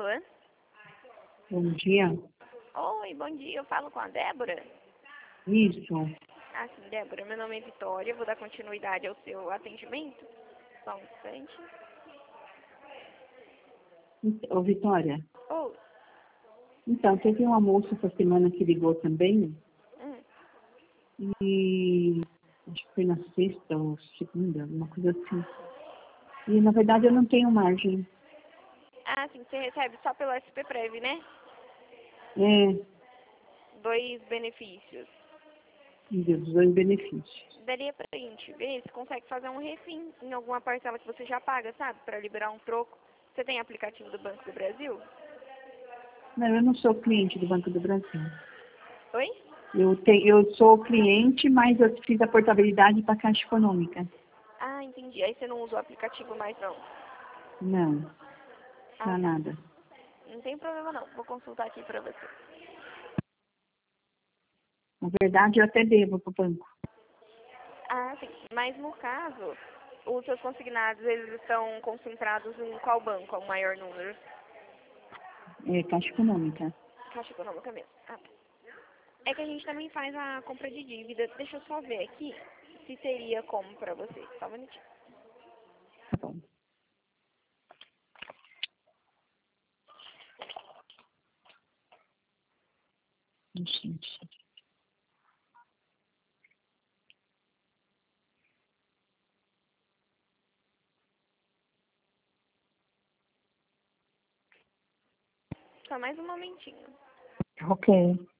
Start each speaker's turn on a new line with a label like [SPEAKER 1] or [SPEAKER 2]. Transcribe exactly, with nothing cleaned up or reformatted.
[SPEAKER 1] Alô?
[SPEAKER 2] Bom dia.
[SPEAKER 1] Oi, bom dia. Eu falo com a Débora?
[SPEAKER 2] Isso.
[SPEAKER 1] Ah, sim, Débora. Meu nome é Vitória. Eu vou dar continuidade ao seu atendimento. Só um instante.
[SPEAKER 2] Ô, Vitória,
[SPEAKER 1] Oh,
[SPEAKER 2] então, teve uma moça essa semana que ligou também,
[SPEAKER 1] hum.
[SPEAKER 2] e acho que foi na sexta ou segunda, uma coisa assim. E, na verdade, eu não tenho margem.
[SPEAKER 1] Ah, sim, você recebe só pelo S P Prev, né?
[SPEAKER 2] É,
[SPEAKER 1] Dois benefícios.
[SPEAKER 2] dos dois benefícios.
[SPEAKER 1] Daria pra gente ver se consegue fazer um refim em alguma parcela que você já paga, sabe? Pra liberar um troco. Você tem aplicativo do Banco do Brasil?
[SPEAKER 2] Não, eu não sou cliente do Banco do Brasil.
[SPEAKER 1] Oi?
[SPEAKER 2] Eu, te, eu sou cliente, mas eu fiz a portabilidade para a Caixa Econômica.
[SPEAKER 1] Ah, entendi. Aí você não usa o aplicativo mais, não.
[SPEAKER 2] Não,
[SPEAKER 1] Ah,
[SPEAKER 2] não
[SPEAKER 1] tá.
[SPEAKER 2] nada.
[SPEAKER 1] Não tem problema, não. Vou consultar aqui pra você.
[SPEAKER 2] Na verdade, eu até devo para o banco.
[SPEAKER 1] Ah, sim. Mas no caso, os seus consignados, eles estão concentrados em qual banco? É o maior número?
[SPEAKER 2] É, Caixa Econômica.
[SPEAKER 1] Caixa Econômica mesmo. Ah, tá. É que a gente também faz a compra de dívida. Deixa eu só ver aqui se teria como pra você. Só um minutinho.
[SPEAKER 2] Tá bom. Gente.
[SPEAKER 1] Só mais um momentinho.
[SPEAKER 2] Ok.